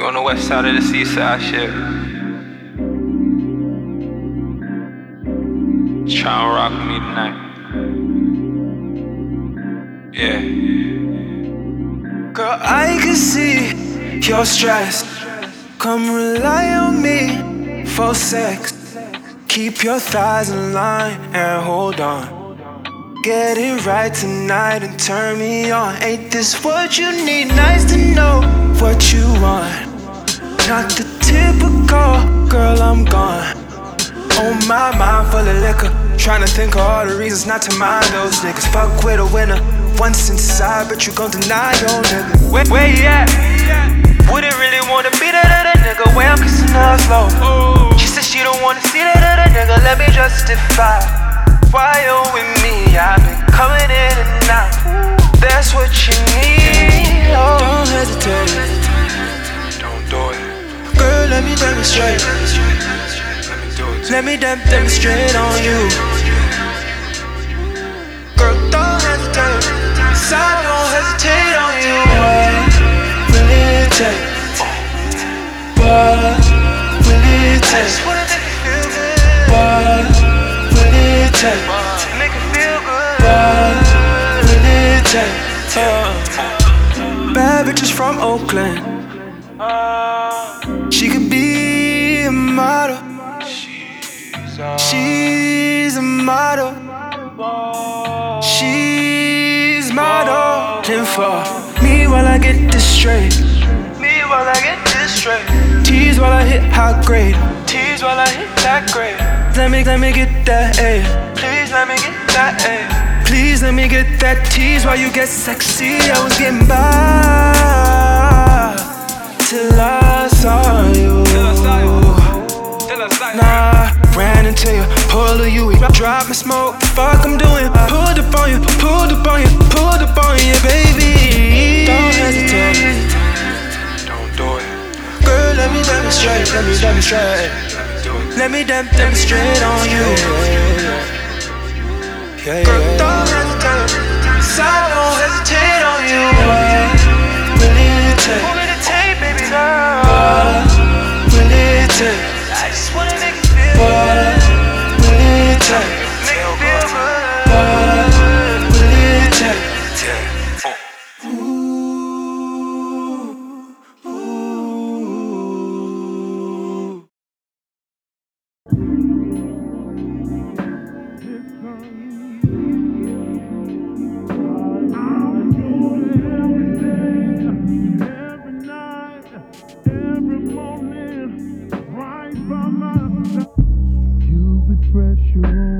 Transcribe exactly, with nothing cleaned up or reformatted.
on the west side of the seaside shit. Try and rock with me tonight. Yeah. Girl, I can see you're stressed. Come rely on me for sex. Keep your thighs in line and hold on. Get it right tonight and turn me on. Ain't this what you need? Nice to know what you want. Not the typical girl, I'm gone. On my mind full of liquor, tryna think of all the reasons not to mind those niggas. Fuck with a winner, once inside, but you gon' deny your nigga. Where, where you at? Wouldn't really wanna be that other nigga. Where I'm kissing her slow. She said she don't wanna see that other nigga. Let me justify why you're with me. I've been coming in and out. That's what you need. Oh. Don't hesitate. Don't do it. Girl, let me demonstrate. Let me dem- demonstrate on you. Girl, don't hesitate. So I don't hesitate on you. What will it take? What will it take? I just wanna make you feel good. What will it take? To make you feel good. What will it take? Uh, bad bitches from Oakland. She could be a model. She's a model. She's modeling for me while I get this straight. Me while I get this straight. Tease while I hit high grade. Tease while I hit that grade. Let me, let me get that A. Please let me get that A. Please let me get that tease while you get sexy. I was getting by till I saw you. Till I saw you. Till I saw you. Nah, ran into you, pull a U E, drop my smoke, fuck I'm doing. Pulled up on you, pulled up on you, pulled up on you, baby. Don't hesitate. Don't do it. Girl, let me demonstrate, let me demonstrate. Let me dem- demonstrate on you. Yeah, yeah. Girl, don't hesitate. So I don't hesitate on you. What will it take? What will it take, baby girl? What will it take? I just wanna make you feel What will it take? Make you feel good. What will it take? Yeah. Ooh, ooh. Cupid pressure on